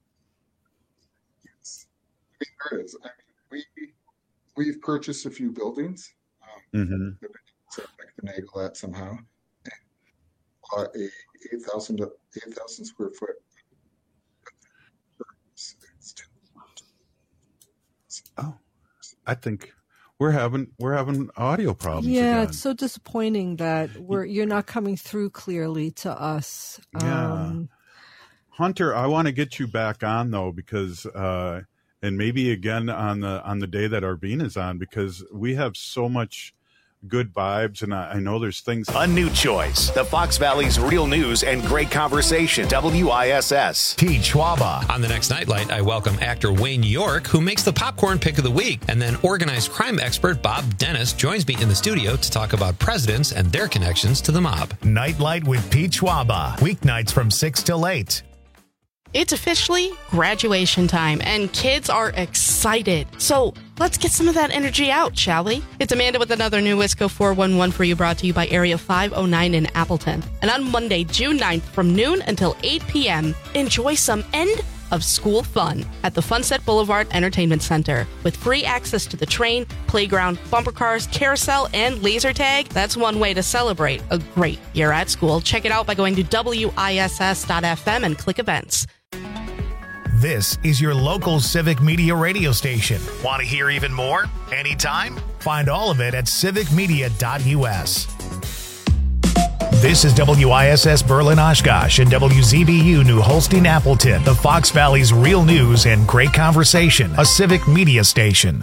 Yes. I mean, there is. I mean, we've purchased a few buildings. So I can finagle that somehow. A 8,000 square foot. Oh, I think we're having audio problems. Yeah, again. It's so disappointing that you're not coming through clearly to us. Yeah. Hunter, I want to get you back on though, because and maybe again on the day that Arvina's on, because we have so much good vibes, and I know there's things. A new choice. The Fox Valley's real news and great conversation. WISS. Pete Schwaba. On the next Nightlight, I welcome actor Wayne York, who makes the popcorn pick of the week. And then organized crime expert Bob Dennis joins me in the studio to talk about presidents and their connections to the mob. Nightlight with Pete Schwaba. Weeknights from 6 till 8. It's officially graduation time, and kids are excited. So let's get some of that energy out, shall we? It's Amanda with another new Wisco 411 for you, brought to you by Area 509 in Appleton. And on Monday, June 9th, from noon until 8 p.m., enjoy some end of school fun at the Funset Boulevard Entertainment Center. With free access to the train, playground, bumper cars, carousel, and laser tag, that's one way to celebrate a great year at school. Check it out by going to WISS.FM and click events. This is your local Civic Media radio station. Want to hear even more? Anytime? Find all of it at civicmedia.us. This is WISS Berlin Oshkosh and WZBU New Holstein Appleton, the Fox Valley's real news and great conversation, a Civic Media station.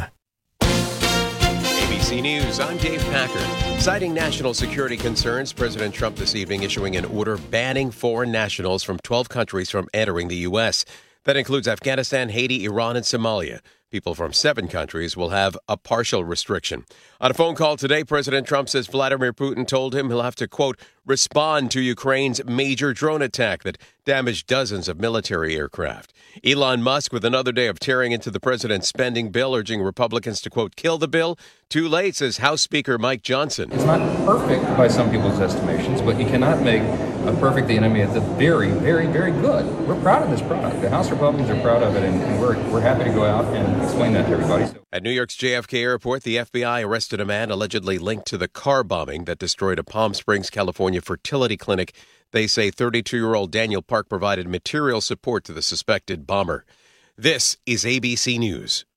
ABC News, I'm Dave Packer. Citing national security concerns, President Trump this evening issuing an order banning foreign nationals from 12 countries from entering the U.S. That includes Afghanistan, Haiti, Iran, and Somalia. People from 7 countries will have a partial restriction. On a phone call today, President Trump says Vladimir Putin told him he'll have to, quote, respond to Ukraine's major drone attack that damaged dozens of military aircraft. Elon Musk with another day of tearing into the president's spending bill, urging Republicans to, quote, kill the bill. Too late, says House Speaker Mike Johnson. It's not perfect by some people's estimations, but you cannot make a perfect the enemy of the very, very, very good. We're proud of this product. The House Republicans are proud of it, and we're happy to go out and explain that to everybody. At New York's JFK Airport, the FBI arrested a man allegedly linked to the car bombing that destroyed a Palm Springs, California fertility clinic. They say 32-year-old Daniel Park provided material support to the suspected bomber. This is ABC News.